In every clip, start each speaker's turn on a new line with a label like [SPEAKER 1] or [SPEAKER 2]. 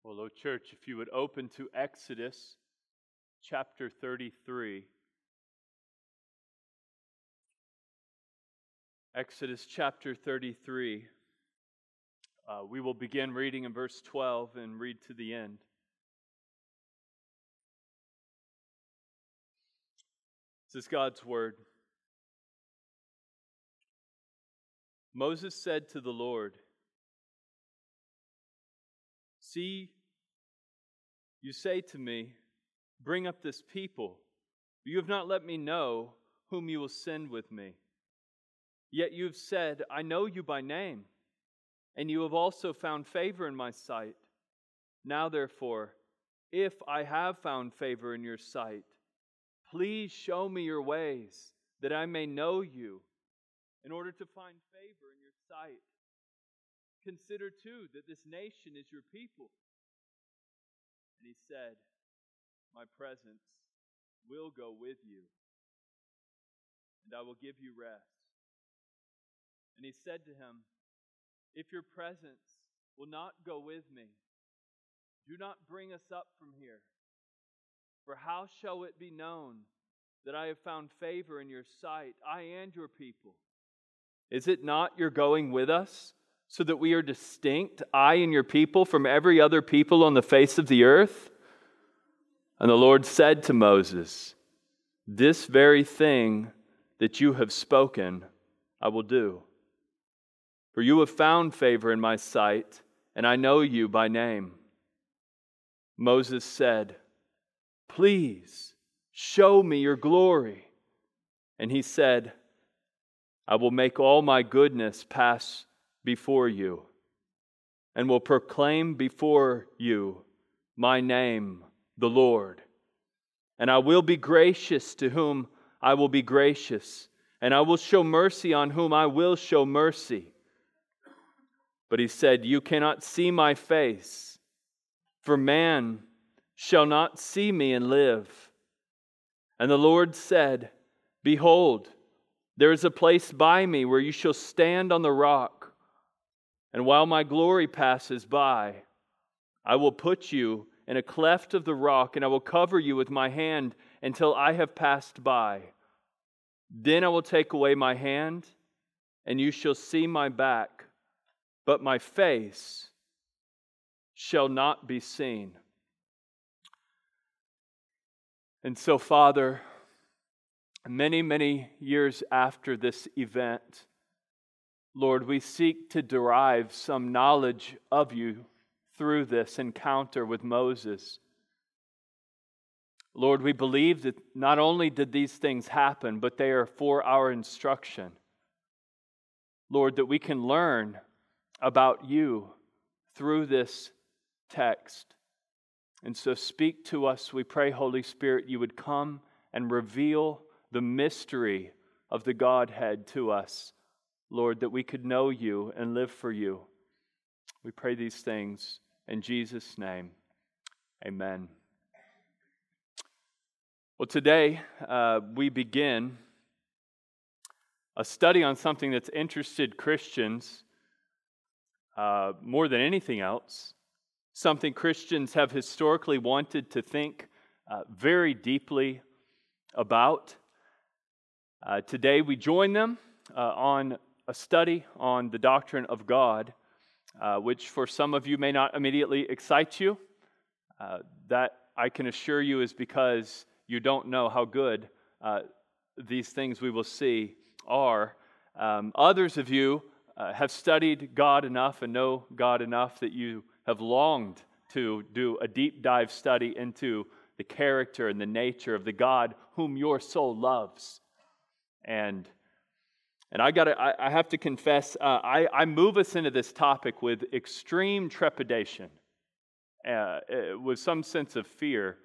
[SPEAKER 1] Hello, church. If you would open to Exodus chapter 33. Exodus chapter 33. We will begin reading in verse 12 and read to the end. This is God's word. Moses said to the Lord, "See, you say to me, 'Bring up this people,' but you have not let me know whom you will send with me. Yet you have said, 'I know you by name,' and you have also found favor in my sight. Now therefore, if I have found favor in your sight, please show me your ways, that I may know you, in order to find favor in your sight. Consider too that this nation is your people." And he said, "My presence will go with you, and I will give you rest." And he said to him, "If your presence will not go with me, do not bring us up from here. For how shall it be known that I have found favor in your sight, I and your people? Is it not your going with us, so that we are distinct, I and your people, from every other people on the face of the earth?" And the Lord said to Moses, "This very thing that you have spoken, I will do. For you have found favor in my sight, and I know you by name." Moses said, "Please show me your glory." And he said, "I will make all my goodness pass before you, and will proclaim before you my name, the Lord. And I will be gracious to whom I will be gracious, and I will show mercy on whom I will show mercy." But he said, "You cannot see my face, for man shall not see me and live." And the Lord said, "Behold, there is a place by me where you shall stand on the rock. And while my glory passes by, I will put you in a cleft of the rock, and I will cover you with my hand until I have passed by. Then I will take away my hand, and you shall see my back, but my face shall not be seen." And so, Father, many, many years after this event, Lord, we seek to derive some knowledge of you through this encounter with Moses. Lord, we believe that not only did these things happen, but they are for our instruction. Lord, that we can learn about you through this text. And so speak to us, we pray, Holy Spirit, you would come and reveal the mystery of the Godhead to us, Lord, that we could know you and live for you. We pray these things in Jesus' name. Amen. Well, today we begin a study on something that's interested Christians more than anything else, something Christians have historically wanted to think very deeply about. Today we join them on a study on the doctrine of God, which for some of you may not immediately excite you. That I can assure you is because you don't know how good these things we will see are. Others of you have studied God enough and know God enough that you have longed to do a deep dive study into the character and the nature of the God whom your soul loves. And I have to confess, I move us into this topic with extreme trepidation, with some sense of fear.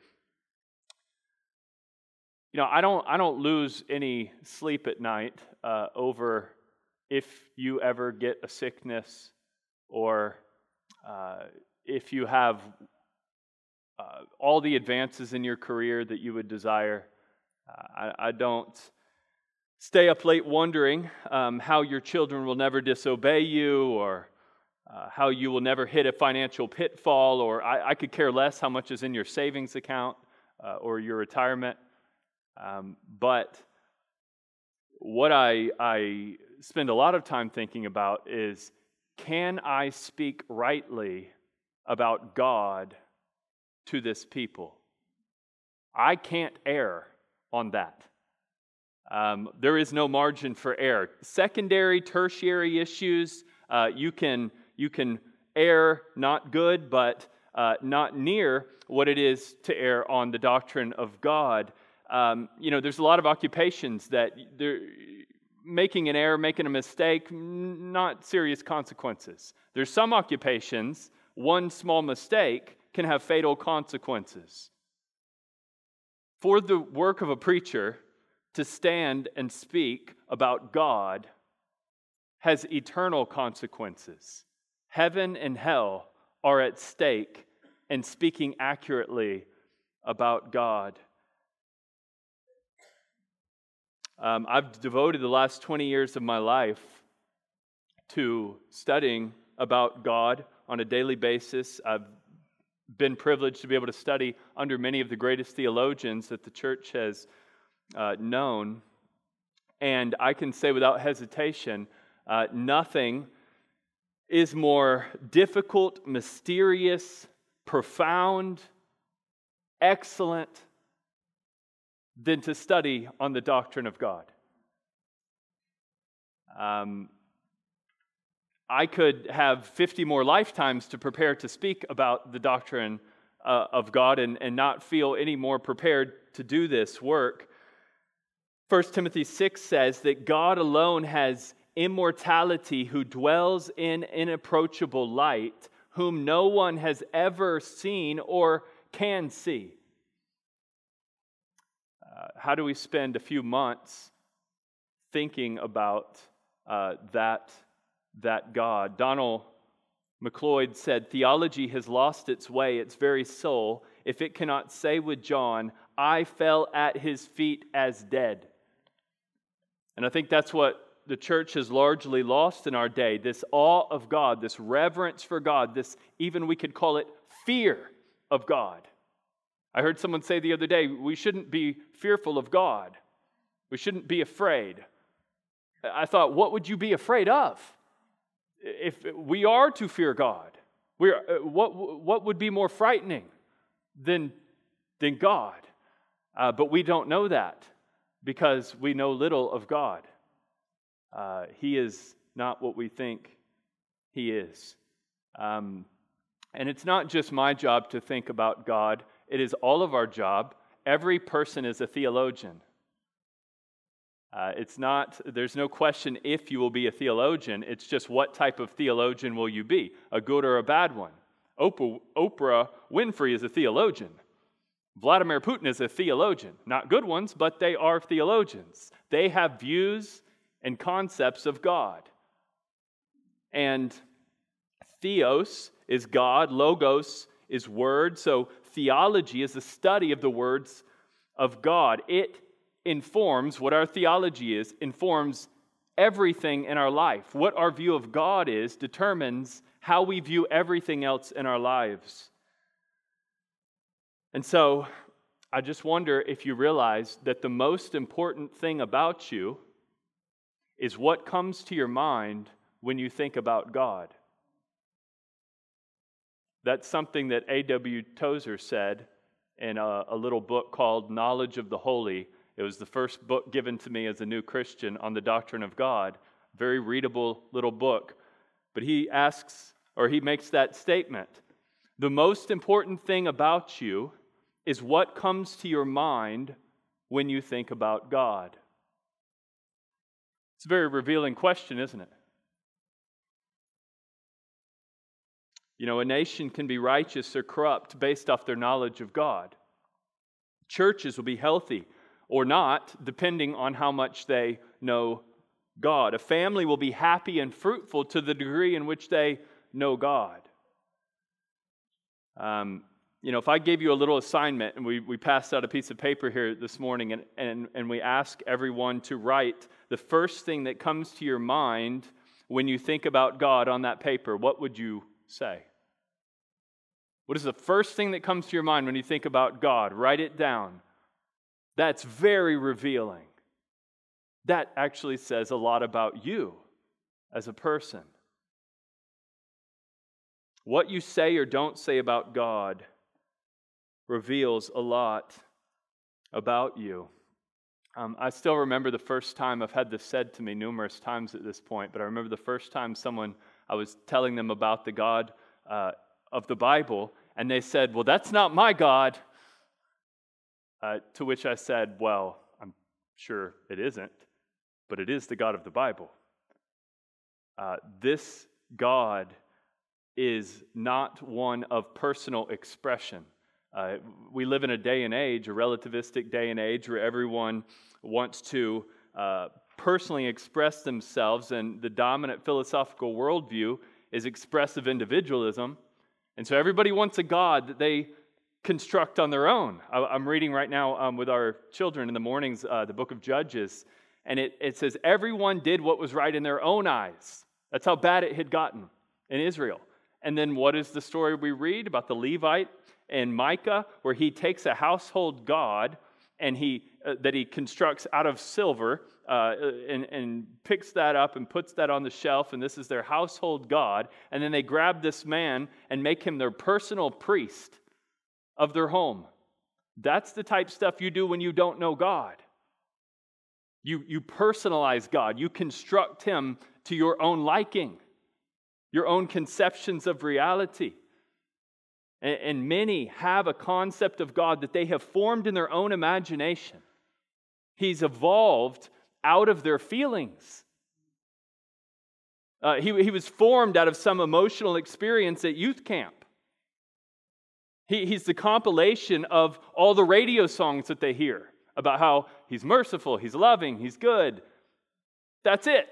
[SPEAKER 1] You know, I don't lose any sleep at night over if you ever get a sickness, or if you have all the advances in your career that you would desire. I don't stay up late wondering how your children will never disobey you, or how you will never hit a financial pitfall, or I could care less how much is in your savings account or your retirement. But what I spend a lot of time thinking about is, can I speak rightly about God to this people? I can't err on that. There is no margin for error. Secondary, tertiary issues, you can err not good, but not near what it is to err on the doctrine of God. There's a lot of occupations that they're making an error, making a mistake, not serious consequences. There's some occupations, one small mistake can have fatal consequences. For the work of a preacher to stand and speak about God has eternal consequences. Heaven and hell are at stake in speaking accurately about God. I've devoted the last 20 years of my life to studying about God on a daily basis. I've been privileged to be able to study under many of the greatest theologians that the church has known. And I can say without hesitation, nothing is more difficult, mysterious, profound, excellent than to study on the doctrine of God. I could have 50 more lifetimes to prepare to speak about the doctrine of God and not feel any more prepared to do this work. 1 Timothy 6 says that God alone has immortality, who dwells in inapproachable light, whom no one has ever seen or can see. How do we spend a few months thinking about that God? Donald McLeod said, "Theology has lost its way, its very soul, if it cannot say with John, 'I fell at his feet as dead.'" And I think that's what the church has largely lost in our day, this awe of God, this reverence for God, this, even we could call it, fear of God. I heard someone say the other day, we shouldn't be fearful of God. We shouldn't be afraid. I thought, what would you be afraid of? If we are to fear God, what would be more frightening than God? But we don't know that because we know little of God. He is not what we think He is. And it's not just my job to think about God. It is all of our job. Every person is a theologian. There's no question if you will be a theologian. It's just what type of theologian will you be, a good or a bad one. Oprah Winfrey is a theologian. Vladimir Putin is a theologian. Not good ones, but they are theologians. They have views and concepts of God. And theos is God, logos is word, so theology is the study of the words of God. It informs what our theology is, informs everything in our life. What our view of God is determines how we view everything else in our lives. And so, I just wonder if you realize that the most important thing about you is what comes to your mind when you think about God. That's something that A.W. Tozer said in a little book called Knowledge of the Holy. It was the first book given to me as a new Christian on the doctrine of God. Very readable little book. But he makes that statement. The most important thing about you is what comes to your mind when you think about God. It's a very revealing question, isn't it? A nation can be righteous or corrupt based off their knowledge of God. Churches will be healthy or not, depending on how much they know God. A family will be happy and fruitful to the degree in which they know God. If I gave you a little assignment, and we passed out a piece of paper here this morning, and we ask everyone to write the first thing that comes to your mind when you think about God on that paper, what would you say? What is the first thing that comes to your mind when you think about God? Write it down. That's very revealing. That actually says a lot about you as a person. What you say or don't say about God reveals a lot about you. I still remember the first time, I've had this said to me numerous times at this point, but I remember the first time I was telling them about the God of the Bible, and they said, "Well, that's not my God." To which I said, "Well, I'm sure it isn't, but it is the God of the Bible." This God is not one of personal expression. We live in a day and age, a relativistic day and age, where everyone wants to personally express themselves, and the dominant philosophical worldview is expressive individualism. And so everybody wants a God that they construct on their own. I'm reading right now with our children in the mornings the book of Judges, and it says everyone did what was right in their own eyes. That's how bad it had gotten in Israel. And then what is the story we read about the Levite and Micah, where he takes a household god and that he constructs out of silver and picks that up and puts that on the shelf, and this is their household god. And then they grab this man and make him their personal priest of their home. That's the type of stuff you do when you don't know God. You personalize God. You construct him to your own liking, your own conceptions of reality. And many have a concept of God that they have formed in their own imagination. He's evolved out of their feelings. He was formed out of some emotional experience at youth camp. He's the compilation of all the radio songs that they hear about how he's merciful, he's loving, he's good. That's it.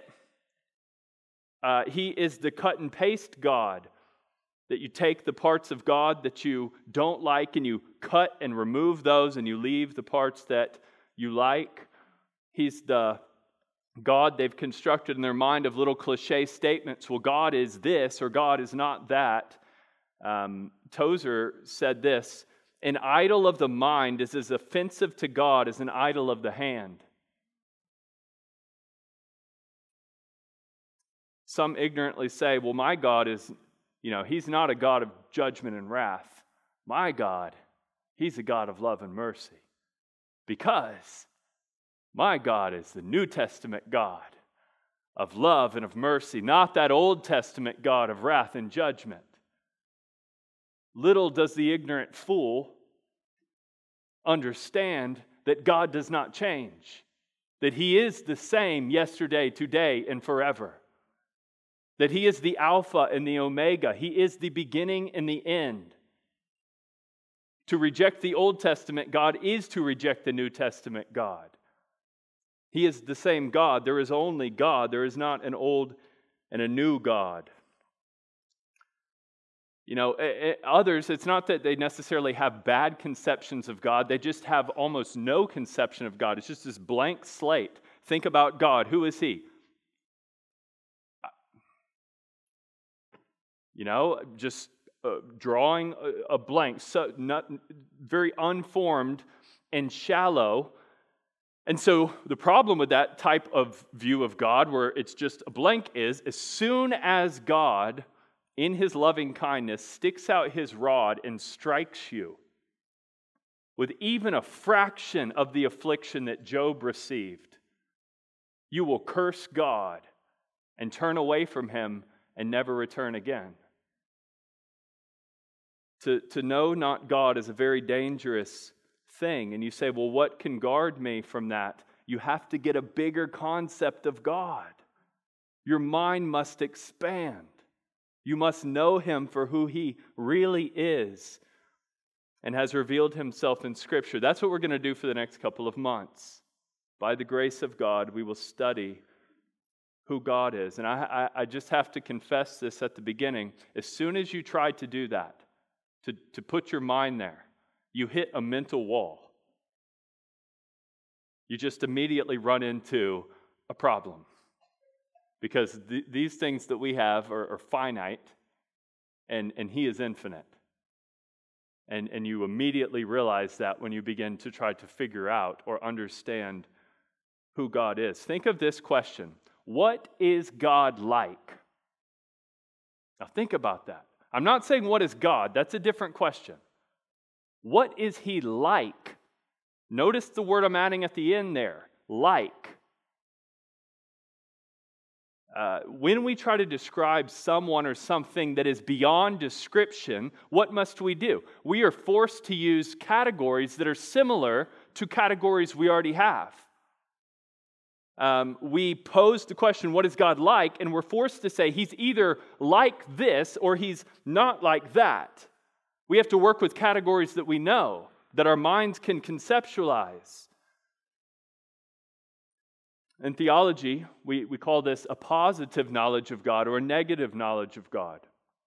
[SPEAKER 1] He is the cut and paste God, that you take the parts of God that you don't like and you cut and remove those and you leave the parts that you like. He's the God they've constructed in their mind of little cliche statements. Well, God is this or God is not that. Tozer said this: an idol of the mind is as offensive to God as an idol of the hand. Some ignorantly say, well, my God is, he's not a God of judgment and wrath. My God, he's a God of love and mercy. Because my God is the New Testament God of love and of mercy, not that Old Testament God of wrath and judgment. Little does the ignorant fool understand that God does not change, that he is the same yesterday, today, and forever. That he is the Alpha and the Omega. He is the beginning and the end. To reject the Old Testament God is to reject the New Testament God. He is the same God. There is only God. There is not an old and a new God. Others, it's not that they necessarily have bad conceptions of God. They just have almost no conception of God. It's just this blank slate. Think about God. Who is he? Just drawing a blank, so not very unformed and shallow. And so the problem with that type of view of God, where it's just a blank, is as soon as God, in his loving kindness, sticks out his rod and strikes you with even a fraction of the affliction that Job received, you will curse God and turn away from him and never return again. To know not God is a very dangerous thing. And you say, well, what can guard me from that? You have to get a bigger concept of God. Your mind must expand. You must know him for who he really is and has revealed himself in Scripture. That's what we're going to do for the next couple of months. By the grace of God, we will study who God is. And I just have to confess this at the beginning. As soon as you try to do that, to put your mind there, you hit a mental wall. You just immediately run into a problem. because these things that we have are finite, and He is infinite. And you immediately realize that when you begin to try to figure out or understand who God is. Think of this question: what is God like? Now think about that. I'm not saying what is God, that's a different question. What is He like? Notice the word I'm adding at the end there, like. When we try to describe someone or something that is beyond description, what must we do? We are forced to use categories that are similar to categories we already have. We pose the question, what is God like? And we're forced to say He's either like this or He's not like that. We have to work with categories that we know, that our minds can conceptualize. In theology, we call this a positive knowledge of God or a negative knowledge of God.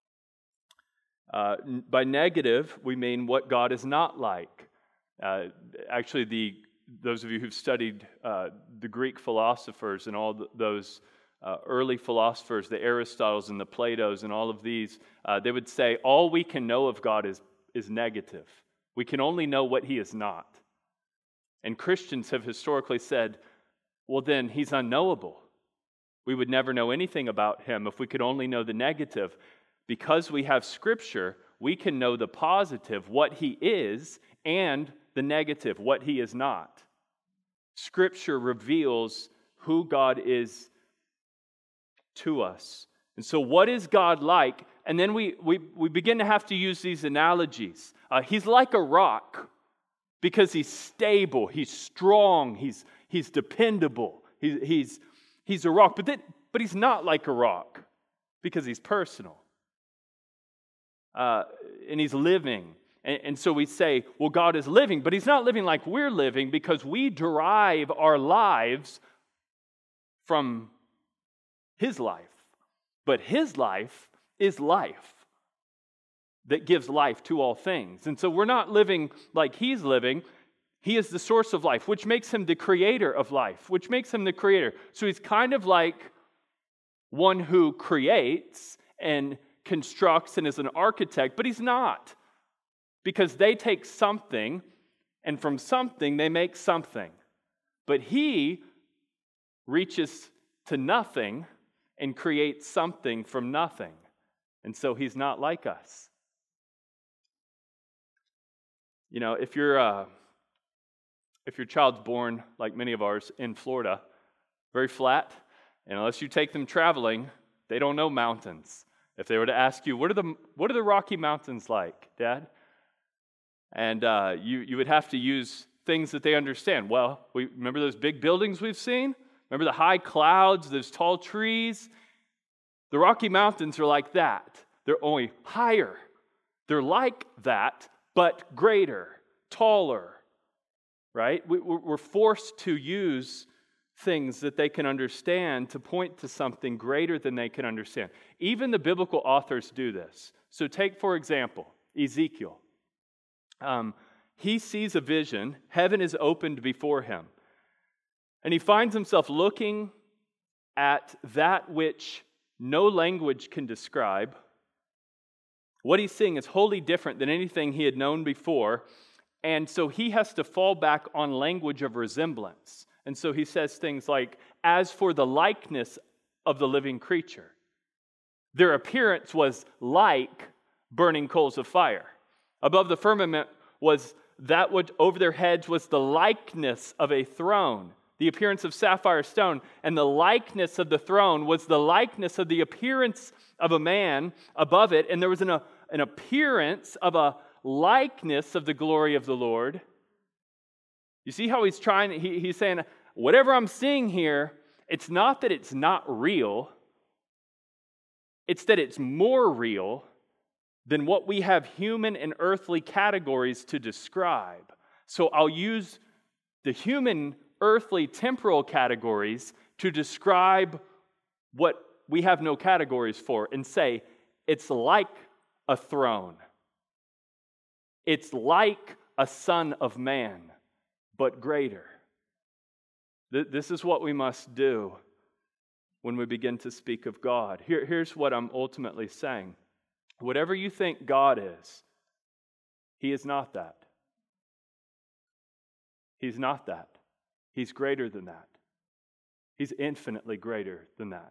[SPEAKER 1] By negative, we mean what God is not like. Actually, those of you who've studied the Greek philosophers and all those early philosophers, the Aristotles and the Platos and all of these, they would say all we can know of God is negative. We can only know what He is not. And Christians have historically said, well, then He's unknowable. We would never know anything about Him if we could only know the negative. Because we have Scripture, we can know the positive, what He is, and the negative, what He is not. Scripture reveals who God is to us. And so what is God like? And then we begin to have to use these analogies. He's like a rock because He's stable, He's strong, He's dependable. He's a rock, but He's not like a rock because He's personal. And He's living. And so we say, well, God is living, but He's not living like we're living because we derive our lives from His life. But His life is life that gives life to all things. And so we're not living like He's living. He is the source of life, which makes Him the creator of life, which makes Him the creator. So He's kind of like one who creates and constructs and is an architect, but He's not. Because they take something, and from something they make something. But He reaches to nothing and creates something from nothing. And so He's not like us. You know, if your child's born, like many of ours, in Florida, very flat, and unless you take them traveling, they don't know mountains. If they were to ask you, what are the Rocky Mountains like, Dad? And you would have to use things that they understand. Well, remember those big buildings we've seen? Remember the high clouds, those tall trees? The Rocky Mountains are like that. They're only higher. They're like that, but greater, taller, right? We're forced to use things that they can understand to point to something greater than they can understand. Even the biblical authors do this. So take, for example, Ezekiel. He sees a vision. Heaven is opened before him. And he finds himself looking at that which no language can describe. What he's seeing is wholly different than anything he had known before. And so he has to fall back on language of resemblance. And so he says things like, as for the likeness of the living creature, their appearance was like burning coals of fire. Above the firmament was that which over their heads was the likeness of a throne, the appearance of sapphire stone, and the likeness of the throne was the likeness of the appearance of a man above it, and there was an appearance of a likeness of the glory of the Lord. You see how he's saying, whatever I'm seeing here, it's not that it's not real, it's that it's more real than what we have human and earthly categories to describe. So I'll use the human, earthly, temporal categories to describe what we have no categories for and say, it's like a throne. It's like a son of man, but greater. This is what we must do when we begin to speak of God. Here's what I'm ultimately saying. Whatever you think God is, He is not that. He's not that. He's greater than that. He's infinitely greater than that.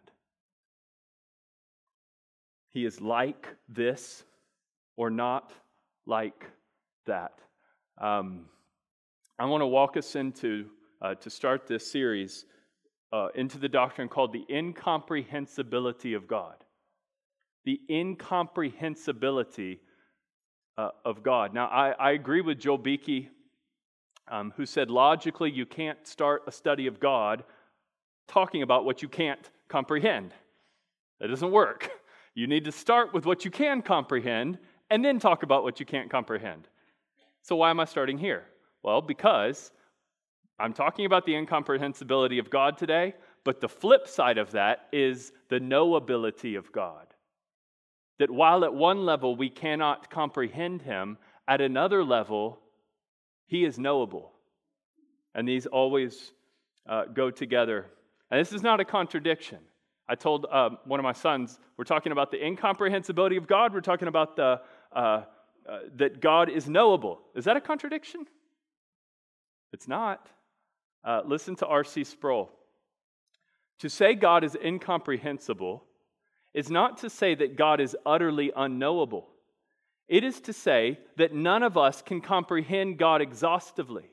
[SPEAKER 1] He is like this or not like that. I want to walk us into, to start this series, into the doctrine called the incomprehensibility of God. The incomprehensibility of God. Now, I agree with Joel Beeke, who said logically you can't start a study of God talking about what you can't comprehend. That doesn't work. You need to start with what you can comprehend and then talk about what you can't comprehend. So why am I starting here? Well, because I'm talking about the incomprehensibility of God today, but the flip side of that is the knowability of God. That while at one level we cannot comprehend Him, at another level, He is knowable. And these always go together. And this is not a contradiction. I told one of my sons, we're talking about the incomprehensibility of God, we're talking about that God is knowable. Is that a contradiction? It's not. Listen to R.C. Sproul. To say God is incomprehensible is not to say that God is utterly unknowable. It is to say that none of us can comprehend God exhaustively.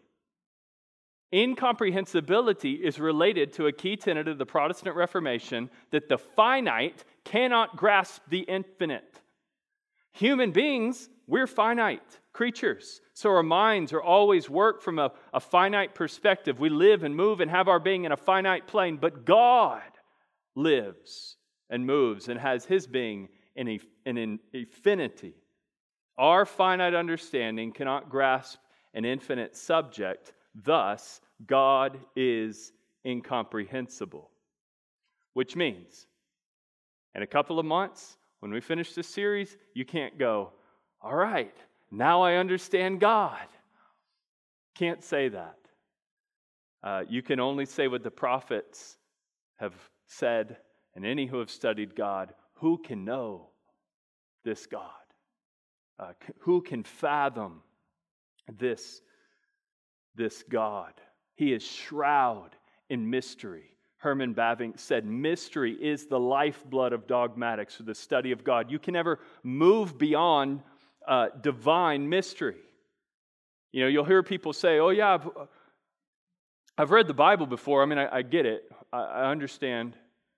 [SPEAKER 1] Incomprehensibility is related to a key tenet of the Protestant Reformation that the finite cannot grasp the infinite. Human beings, we're finite creatures, so our minds are always work from a finite perspective. We live and move and have our being in a finite plane, but God lives and moves and has His being in infinity. Our finite understanding cannot grasp an infinite subject. Thus, God is incomprehensible. Which means, in a couple of months, when we finish this series, you can't go, all right, now I understand God. Can't say that. You can only say what the prophets have said, and any who have studied God, who can know this God? Who can fathom this God? He is shrouded in mystery. Herman Bavinck said, mystery is the lifeblood of dogmatics, or the study of God. You can never move beyond divine mystery. You know, you'll hear people say, oh yeah, I've read the Bible before. I mean, I get it. I understand.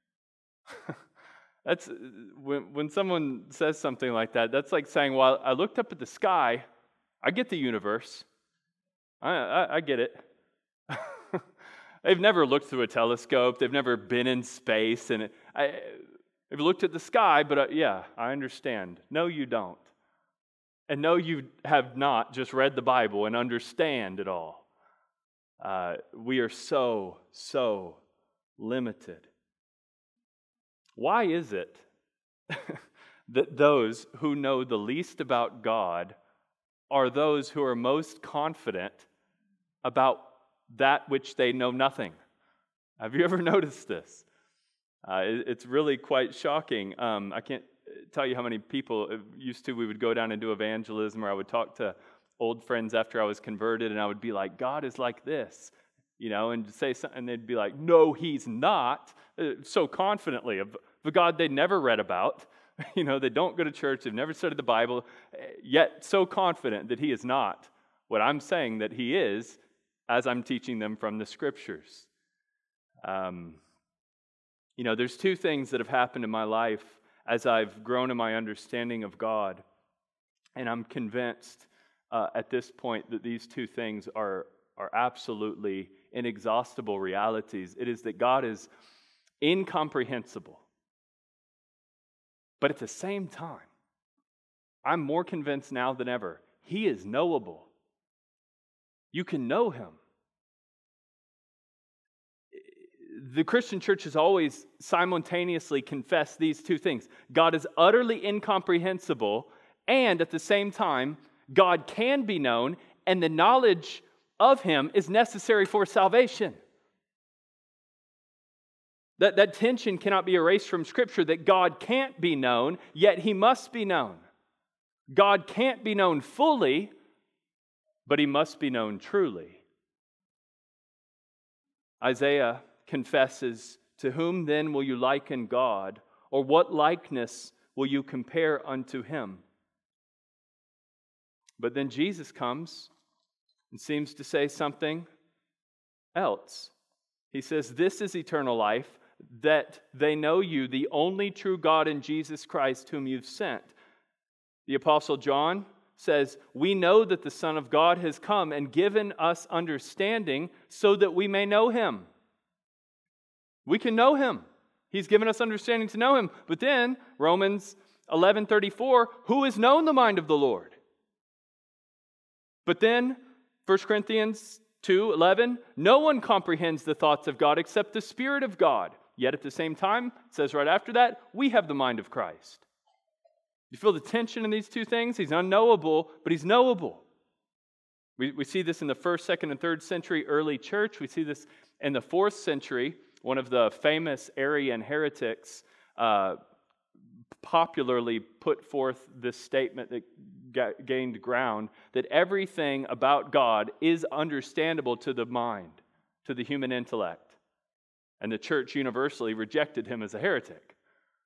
[SPEAKER 1] That's when someone says something like that, that's like saying, well, I looked up at the sky. I get the universe. I get it. They've never looked through a telescope. They've never been in space. And they've looked at the sky, but yeah, I understand. No, you don't. And no, you have not just read the Bible and understand it all. We are so limited. Why is it that those who know the least about God are those who are most confident about that which they know nothing? Have you ever noticed this? It's really quite shocking. I can't tell you how many people we would go down and do evangelism, or I would talk to old friends after I was converted, and I would be like, God is like this, and say something, and they'd be like, no, He's not, so confidently of the God they'd never read about. They don't go to church, they've never studied the Bible, yet so confident that He is not what I'm saying that He is, as I'm teaching them from the Scriptures. There's two things that have happened in my life as I've grown in my understanding of God, and I'm convinced at this point that these two things are absolutely inexhaustible realities. It is that God is incomprehensible, but at the same time, I'm more convinced now than ever, He is knowable. You can know Him. The Christian church has always simultaneously confessed these two things. God is utterly incomprehensible, and at the same time, God can be known, and the knowledge of Him is necessary for salvation. That tension cannot be erased from Scripture, that God can't be known, yet He must be known. God can't be known fully, but He must be known truly. Isaiah confesses, "To whom then will you liken God, or what likeness will you compare unto Him?" But then Jesus comes and seems to say something else. He says, "This is eternal life, that they know you, the only true God, and Jesus Christ, whom you've sent." The Apostle John says, "We know that the Son of God has come and given us understanding so that we may know Him." We can know Him. He's given us understanding to know Him. But then, Romans 11:34, who has known the mind of the Lord? But then, 1 Corinthians 2:11, no one comprehends the thoughts of God except the Spirit of God. Yet at the same time, it says right after that, we have the mind of Christ. You feel the tension in these two things? He's unknowable, but He's knowable. We see this in the 1st, 2nd, and 3rd century early church. We see this in the 4th century. One of the famous Arian heretics popularly put forth this statement that gained ground, that everything about God is understandable to the mind, to the human intellect. And the church universally rejected him as a heretic.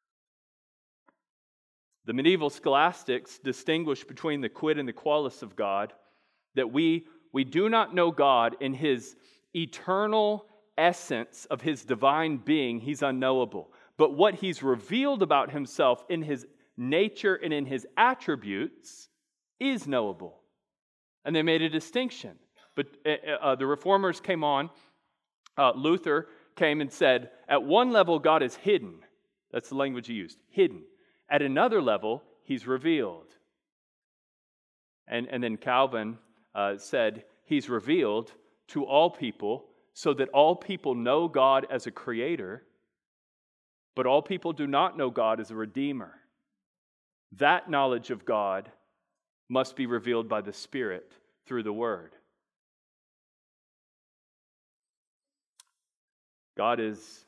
[SPEAKER 1] The medieval scholastics distinguished between the quid and the qualis of God, that we do not know God in His eternal essence of His divine being. He's unknowable. But what He's revealed about Himself in His nature and in His attributes is knowable. And they made a distinction. But the Reformers came on. Luther came and said, at one level, God is hidden. That's the language he used, hidden. At another level, He's revealed. And then Calvin said, He's revealed to all people so that all people know God as a creator, but all people do not know God as a redeemer. That knowledge of God must be revealed by the Spirit through the Word. God is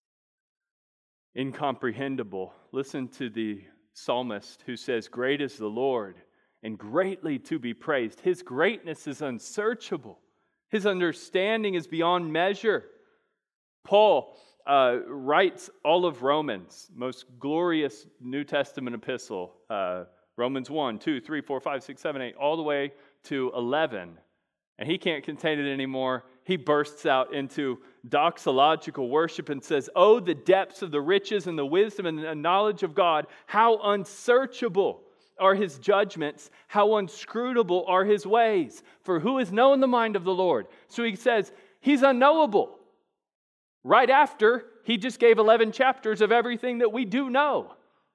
[SPEAKER 1] incomprehensible. Listen to the psalmist who says, "Great is the Lord, and greatly to be praised. His greatness is unsearchable. His understanding is beyond measure." Paul writes all of Romans, most glorious New Testament epistle, Romans 1, 2, 3, 4, 5, 6, 7, 8, all the way to 11. And he can't contain it anymore. He bursts out into doxological worship and says, "Oh, the depths of the riches and the wisdom and the knowledge of God, how unsearchable are His judgments, how inscrutable are His ways. For who has known the mind of the Lord?" So he says, He's unknowable. Right after, he just gave 11 chapters of everything that we do know.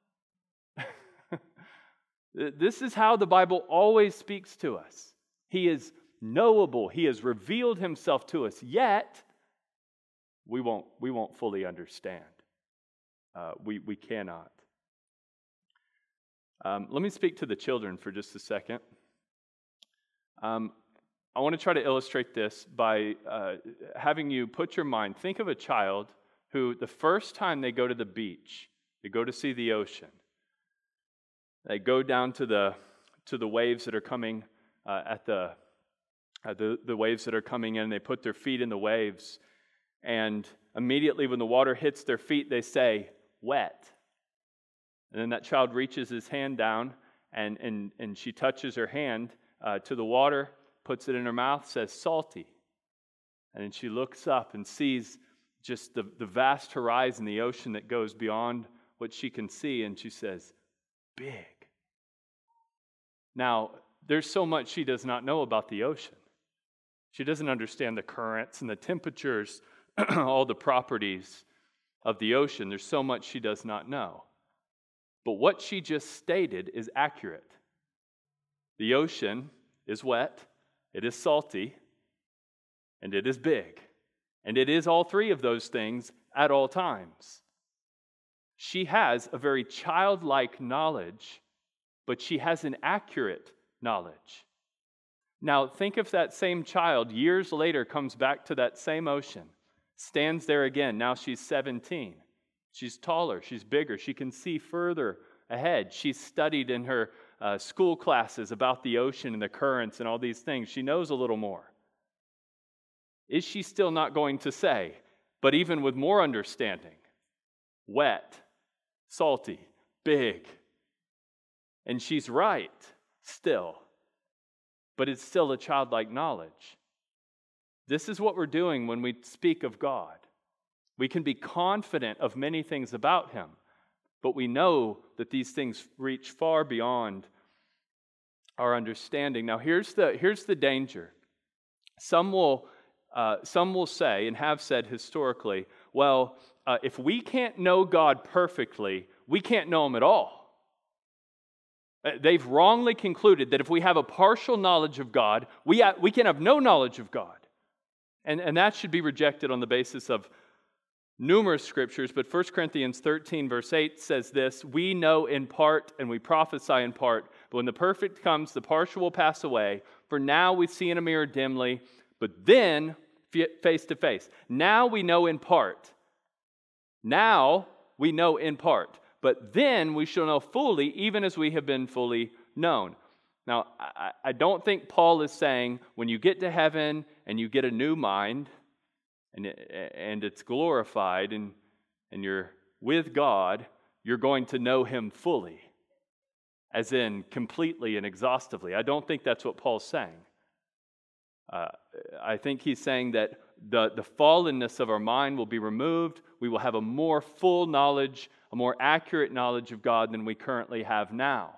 [SPEAKER 1] This is how the Bible always speaks to us. He is knowable. He has revealed Himself to us, yet we won't fully understand. We cannot. Let me speak to the children for just a second. I want to try to illustrate this by having you put your mind, think of a child who the first time they go to the beach, they go to see the ocean, they go down to the waves that are coming the waves that are coming in, they put their feet in the waves, and immediately when the water hits their feet, they say, "Wet." And then that child reaches his hand down, and she touches her hand to the water, puts it in her mouth, says, "Salty." And then she looks up and sees just the vast horizon, the ocean that goes beyond what she can see, and she says, "Big." Now, there's so much she does not know about the ocean. She doesn't understand the currents and the temperatures, all the properties of the ocean. There's so much she does not know. But what she just stated is accurate. The ocean is wet, it is salty, and it is big. And it is all three of those things at all times. She has a very childlike knowledge, but she has an accurate knowledge. Now, think if that same child years later comes back to that same ocean stands there again. Now she's 17. She's taller, she's bigger, she can see further ahead. She's studied in her school classes about the ocean and the currents and all these things. She knows a little more. Is she still not going to say, but even with more understanding, wet, salty, big? And she's right still, but it's still a childlike knowledge. This is what we're doing when we speak of God. We can be confident of many things about Him, but we know that these things reach far beyond our understanding. Now, here's the danger. Some will say, and have said historically, well, if we can't know God perfectly, we can't know Him at all. They've wrongly concluded that if we have a partial knowledge of God, we can have no knowledge of God. And that should be rejected on the basis of numerous scriptures. But 1 Corinthians 13, verse 8 says this: "We know in part and we prophesy in part, but when the perfect comes, the partial will pass away. For now we see in a mirror dimly, but then face to face. Now we know in part. Now we know in part. But then we shall know fully, even as we have been fully known." Now, I don't think Paul is saying when you get to heaven and you get a new mind and it's glorified and you're with God, you're going to know Him fully, as in completely and exhaustively. I don't think that's what Paul's saying. I think he's saying that the fallenness of our mind will be removed. We will have a more full knowledge, a more accurate knowledge of God than we currently have now.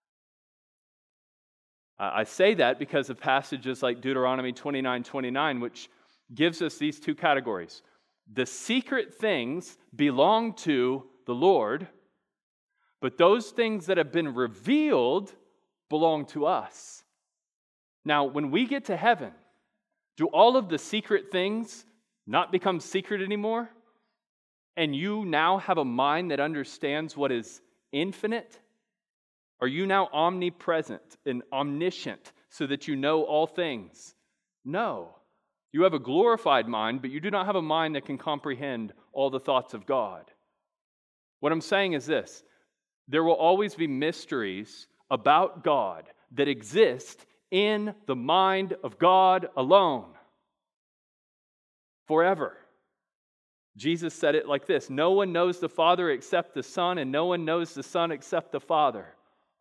[SPEAKER 1] I say that because of passages like Deuteronomy 29:29, which gives us these two categories. The secret things belong to the Lord, but those things that have been revealed belong to us. Now, when we get to heaven, do all of the secret things not become secret anymore? And you now have a mind that understands what is infinite? Are you now omnipresent and omniscient so that you know all things? No. You have a glorified mind, but you do not have a mind that can comprehend all the thoughts of God. What I'm saying is this: there will always be mysteries about God that exist in the mind of God alone. Forever. Jesus said it like this: "No one knows the Father except the Son, and no one knows the Son except the Father."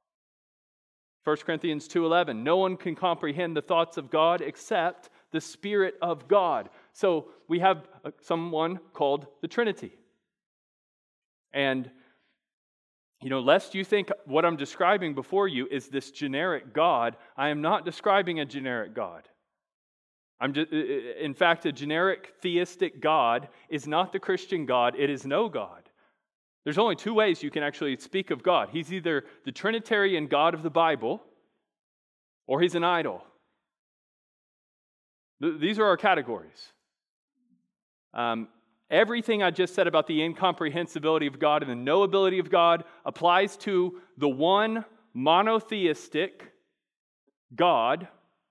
[SPEAKER 1] 1 Corinthians 2:11, "No one can comprehend the thoughts of God except the Spirit of God." So we have someone called the Trinity. And, lest you think what I'm describing before you is this generic God, I am not describing a generic God. In fact, a generic theistic God is not the Christian God, it is no God. There's only two ways you can actually speak of God. He's either the Trinitarian God of the Bible, or He's an idol. These are our categories. Everything I just said about the incomprehensibility of God and the knowability of God applies to the one monotheistic God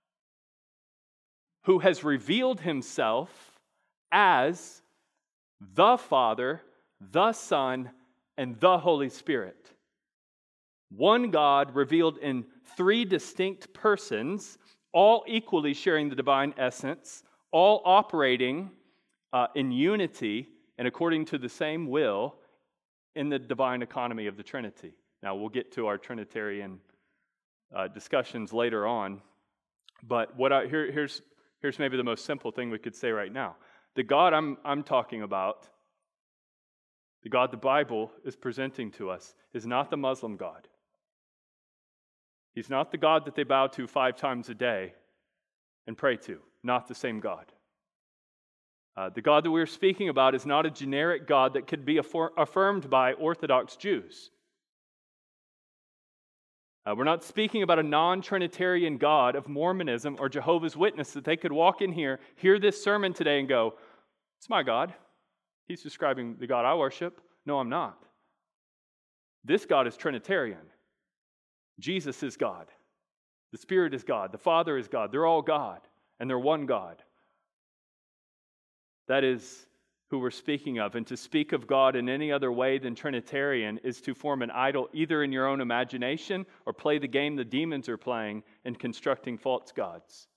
[SPEAKER 1] who has revealed Himself as the Father, the Son, and the Holy Spirit. One God revealed in three distinct persons, all equally sharing the divine essence, all operating in unity and according to the same will in the divine economy of the Trinity. Now, we'll get to our Trinitarian discussions later on, but here's maybe the most simple thing we could say right now. The God I'm talking about, the God the Bible is presenting to us, is not the Muslim God. He's not the God that they bow to 5 times a day and pray to. Not the same God. The God that we're speaking about is not a generic God that could be affirmed by Orthodox Jews. We're not speaking about a non-Trinitarian God of Mormonism or Jehovah's Witness that they could walk in here, hear this sermon today and go, "It's my God. He's describing the God I worship." No, I'm not. This God is Trinitarian. Jesus is God. The Spirit is God. The Father is God. They're all God, and they're one God. That is who we're speaking of. And to speak of God in any other way than Trinitarian is to form an idol either in your own imagination or play the game the demons are playing in constructing false gods.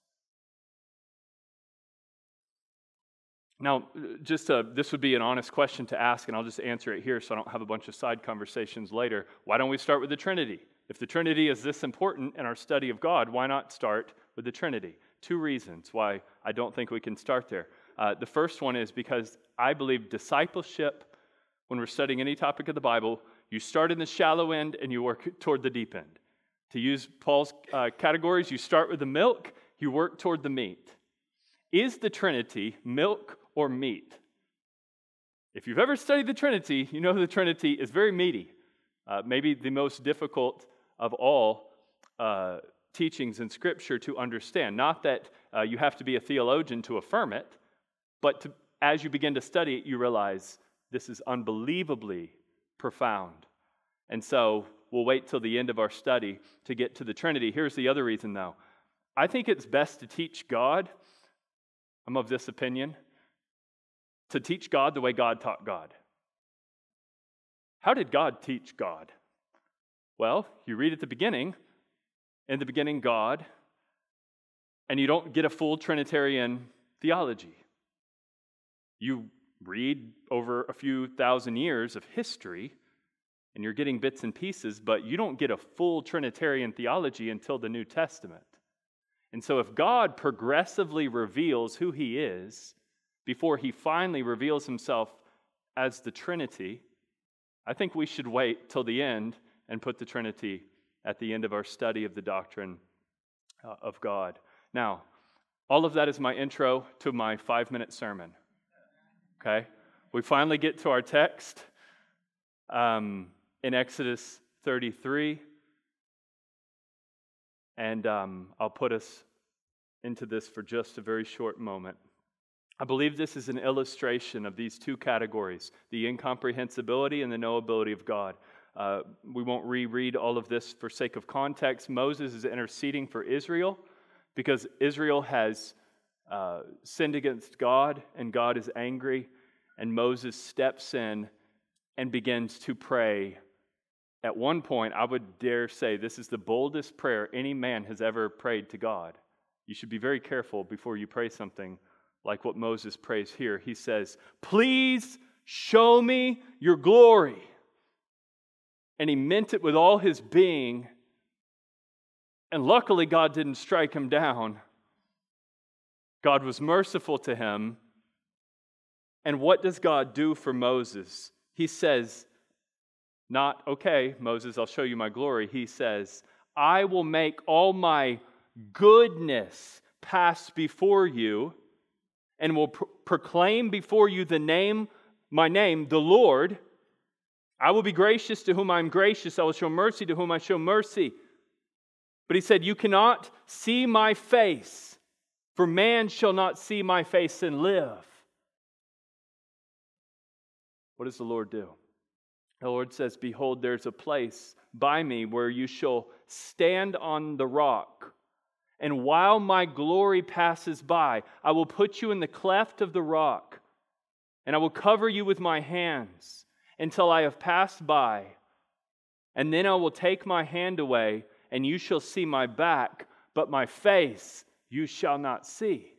[SPEAKER 1] Now, this would be an honest question to ask, and I'll just answer it here so I don't have a bunch of side conversations later. Why don't we start with the Trinity? If the Trinity is this important in our study of God, why not start with the Trinity? 2 reasons why I don't think we can start there. The first one is because I believe discipleship, when we're studying any topic of the Bible, you start in the shallow end and you work toward the deep end. To use Paul's categories, you start with the milk, you work toward the meat. Is the Trinity milk or meat? If you've ever studied the Trinity, you know the Trinity is very meaty. Maybe the most difficult of all teachings in Scripture to understand. Not that you have to be a theologian to affirm it, but as you begin to study it, you realize this is unbelievably profound. And so we'll wait till the end of our study to get to the Trinity. Here's the other reason, though. I think it's best to teach God, I'm of this opinion, to teach God the way God taught God. How did God teach God? Well, you read at the beginning, in the beginning God, and you don't get a full Trinitarian theology. You read over a few thousand years of history, and you're getting bits and pieces, but you don't get a full Trinitarian theology until the New Testament. And so if God progressively reveals who He is before He finally reveals Himself as the Trinity, I think we should wait till the end and put the Trinity at the end of our study of the doctrine of God. Now, all of that is my intro to my 5-minute sermon. Okay? We finally get to our text in Exodus 33. And I'll put us into this for just a very short moment. I believe this is an illustration of these 2 categories, the incomprehensibility and the knowability of God. We won't reread all of this for sake of context. Moses is interceding for Israel because Israel has sinned against God and God is angry, and Moses steps in and begins to pray. At one point, I would dare say this is the boldest prayer any man has ever prayed to God. You should be very careful before you pray something like what Moses prays here. He says, "Please show me your glory." And he meant it with all his being. And luckily, God didn't strike him down. God was merciful to him. And what does God do for Moses? He says, not, "Okay, Moses, I'll show you my glory." He says, "I will make all my goodness pass before you and will proclaim before you my name, the Lord. I will be gracious to whom I am gracious. I will show mercy to whom I show mercy." But he said, "You cannot see my face, for man shall not see my face and live." What does the Lord do? The Lord says, "Behold, there's a place by me where you shall stand on the rock. And while my glory passes by, I will put you in the cleft of the rock, and I will cover you with my hands until I have passed by. And then I will take my hand away, and you shall see my back, but my face you shall not see."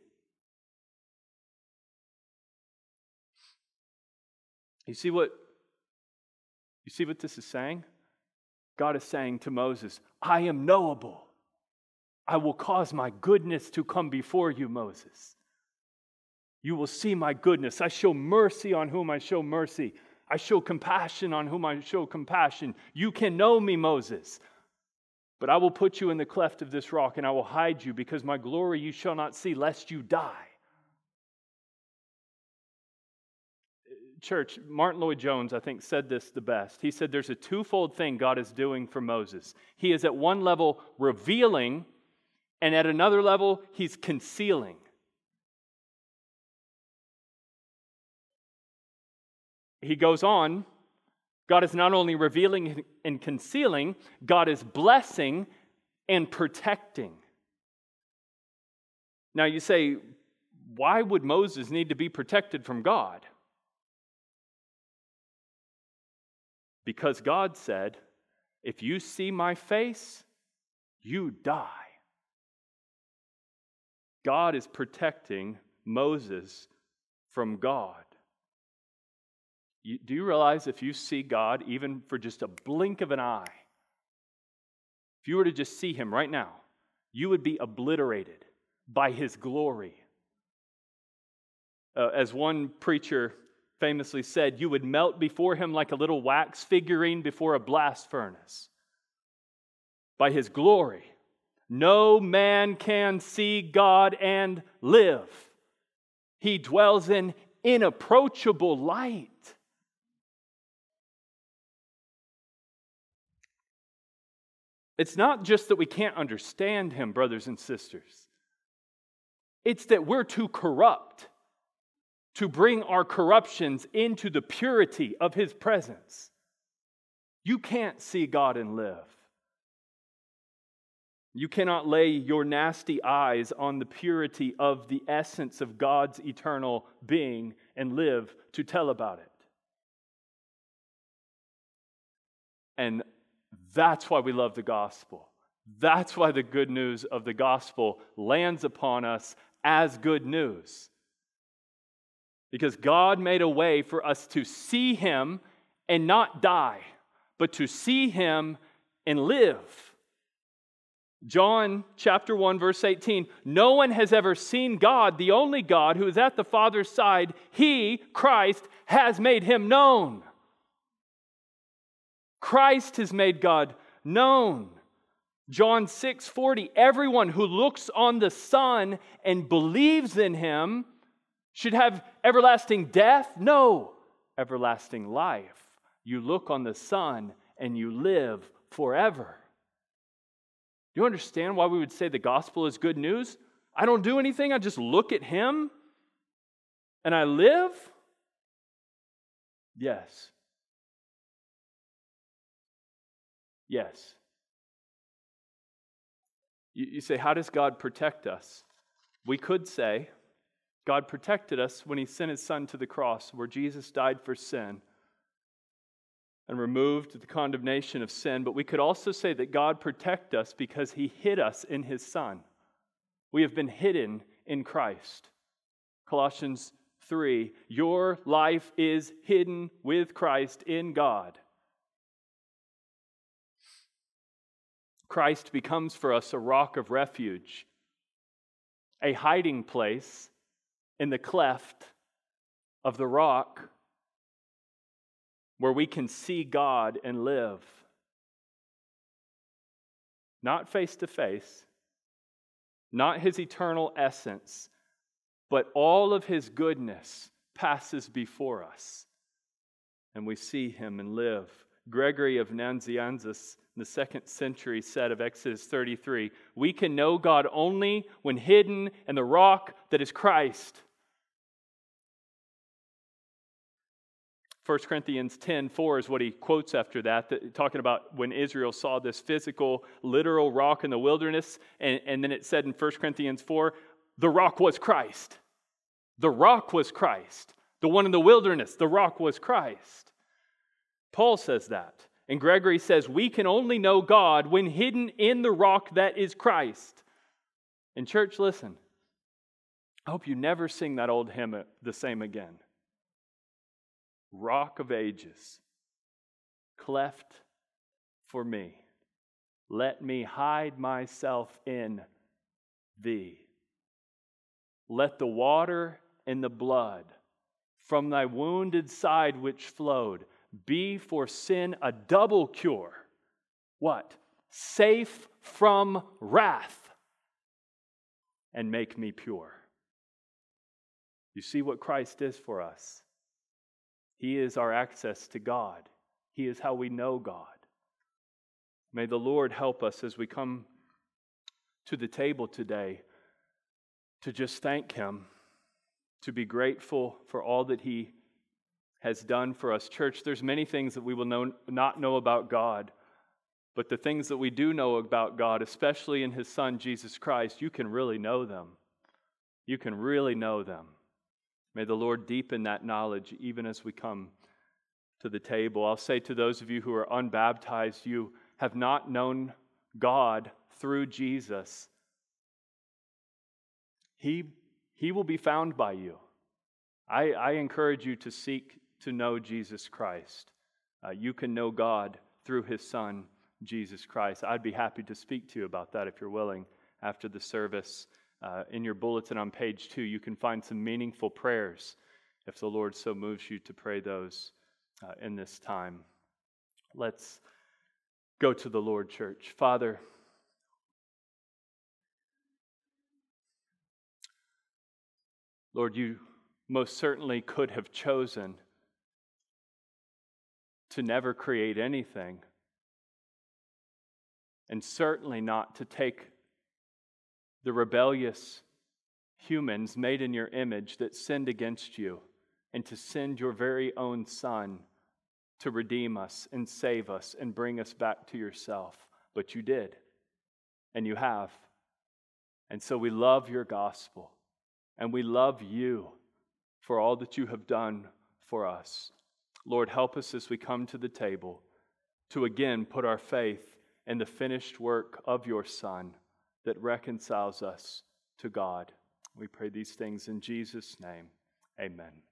[SPEAKER 1] You see what this is saying? God is saying to Moses, "I am knowable. I will cause my goodness to come before you, Moses. You will see my goodness. I show mercy on whom I show mercy. I show compassion on whom I show compassion. You can know me, Moses. But I will put you in the cleft of this rock, and I will hide you, because my glory you shall not see, lest you die." Church, Martin Lloyd-Jones, I think, said this the best. He said there's a twofold thing God is doing for Moses. He is at one level revealing, and at another level, He's concealing. He goes on, God is not only revealing and concealing, God is blessing and protecting. Now you say, why would Moses need to be protected from God? Because God said, if you see my face, you die. God is protecting Moses from God. Do you realize if you see God, even for just a blink of an eye, if you were to just see him right now, you would be obliterated by his glory. As one preacher famously said, you would melt before him like a little wax figurine before a blast furnace. By his glory, no man can see God and live. He dwells in inapproachable light. It's not just that we can't understand him, brothers and sisters. It's that we're too corrupt to bring our corruptions into the purity of his presence. You can't see God and live. You cannot lay your nasty eyes on the purity of the essence of God's eternal being and live to tell about it. And that's why we love the gospel. That's why the good news of the gospel lands upon us as good news. Because God made a way for us to see him and not die, but to see him and live. John chapter 1, verse 18, no one has ever seen God, the only God who is at the Father's side. He, Christ, has made him known. Christ has made God known. John 6:40, everyone who looks on the Son and believes in him should have everlasting death? No, everlasting life. You look on the Son and you live forever. Do you understand why we would say the gospel is good news? I don't do anything, I just look at him and I live? Yes. Yes. You say, how does God protect us? We could say, God protected us when he sent his Son to the cross, where Jesus died for sin and removed the condemnation of sin. But we could also say that God protected us because he hid us in his Son. We have been hidden in Christ. Colossians 3, your life is hidden with Christ in God. Christ becomes for us a rock of refuge, a hiding place in the cleft of the rock where we can see God and live. Not face to face, not his eternal essence, but all of his goodness passes before us, and we see him and live. Gregory of Nazianzus in the 2nd century said of Exodus 33, we can know God only when hidden in the rock that is Christ. 1 Corinthians 10:4 is what he quotes after that, talking about when Israel saw this physical, literal rock in the wilderness, and then it said in 1 Corinthians 4, the rock was Christ. The rock was Christ. The one in the wilderness, the rock was Christ. Paul says that. And Gregory says, we can only know God when hidden in the rock that is Christ. And church, listen. I hope you never sing that old hymn the same again. Rock of ages, cleft for me. Let me hide myself in thee. Let the water and the blood from thy wounded side which flowed be for sin a double cure. What? Safe from wrath, and make me pure. You see what Christ is for us. He is our access to God. He is how we know God. May the Lord help us as we come to the table today to just thank him, to be grateful for all that he has done for us. Church, there's many things that we will not know about God, but the things that we do know about God, especially in his Son, Jesus Christ, you can really know them. You can really know them. May the Lord deepen that knowledge even as we come to the table. I'll say to those of you who are unbaptized, you have not known God through Jesus. He will be found by you. I encourage you to seek to know Jesus Christ. You can know God through His Son, Jesus Christ. I'd be happy to speak to you about that if you're willing after the service. In your bulletin on page 2, you can find some meaningful prayers if the Lord so moves you to pray those in this time. Let's go to the Lord, church. Father, Lord, you most certainly could have chosen to never create anything, and certainly not to take the rebellious humans made in your image that sinned against you and to send your very own Son to redeem us and save us and bring us back to yourself. But you did, and you have. And so we love your gospel, and we love you for all that you have done for us. Lord, help us as we come to the table to again put our faith in the finished work of your Son that reconciles us to God. We pray these things in Jesus' name. Amen.